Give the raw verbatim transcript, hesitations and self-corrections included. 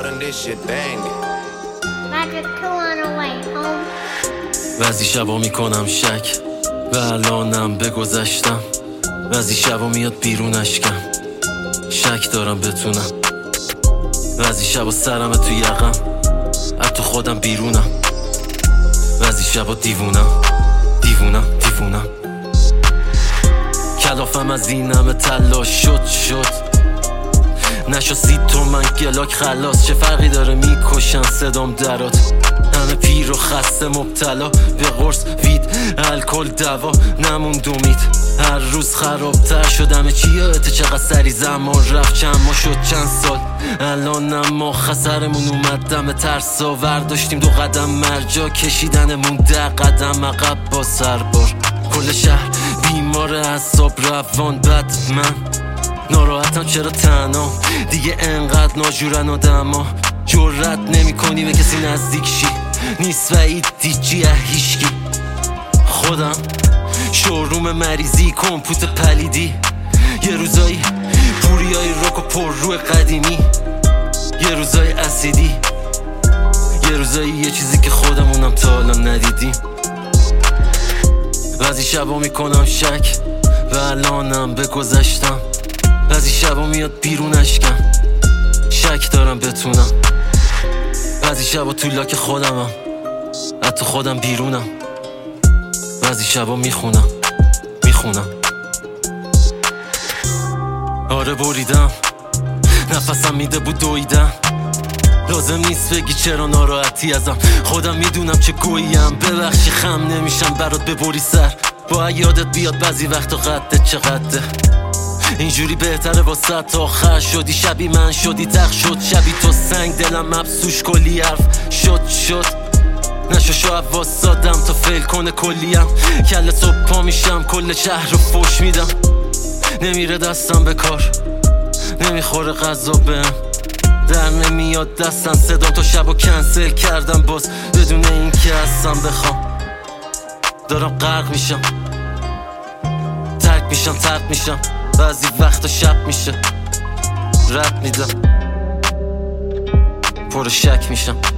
hard and this shit banging. Magic two on the way home. بعضی شبا میکنم شک و الانم به گذشتم، بعضی شبا میاد بیرون اشکم، شک دارم بتونم، بعضی شبا سرمه تو یقم، از تو خودم بیرونم، بعضی شبا دیوونم دیوونم دیوونم کلافم از این همه تلاش شد شد نشو سی تومن گلاک خلاص، چه فرقی داره میکشن صدام درات، همه پیر و خسته مبتلا به قرص وید الکل دوا نموند امید، هر روز خرابتر شدم چی یادته چقدر سری زمان رفت، چند ما شد چند سال الانم ما خسرمون اومد دم ترسا ورداشتیم دو قدم مرجا کشیدنمون ده قدم عقب با سربار، کل شهر بیمار اعصاب روان بد من ناراحتم چرا تنها دیگه انقدر ناجورن آدما، جرأت نمی کنی به کسی نزدیک شی، نیست وعید دیجی هیشکی، خودم شوروم مریضی کمپوت پلیدی، یه روزایی پوری های روک و پر روی قدیمی، یه روزایی اسیدی، یه روزایی یه چیزی که خودمونم تا حالا ندیدیم، بعضی شبا میکنم شک و الانم به گذشتم، بعضی شبا میاد بیرون اشکم، شک دارم بتونم، بعضی شبا تو لاک خودمم، از تو خودم بیرونم، بعضی شبا میخونم میخونم آره بریدم نفسم میده بود دویدم، لازم نیست بگی چرا ناراحتی ازم، خودم میدونم چه گوییم، ببخشی خم نمیشم برات ببری سر، با یادت بیاد بعضی وقتا قدت چقدره، اینجوری بهتره واسه تا آخر شدی شبی من شدی تخ شد شبی تو سنگ دلم مبسوش کلی حرف شد شد نشو شو واسادم تا فیل کنه کلیم، کل صبح پا میشم کل شهر رو فوش میدم، نمیره دستم به کار نمیخوره غذا بهم در نمیاد دستم، صدام تا شبو کنسل کردم باز بدون این که هستم بخوام، دارم غرق میشم ترک میشم ترک میشم، بعضی وقتا شب میشه رد میدم پر شک میشم.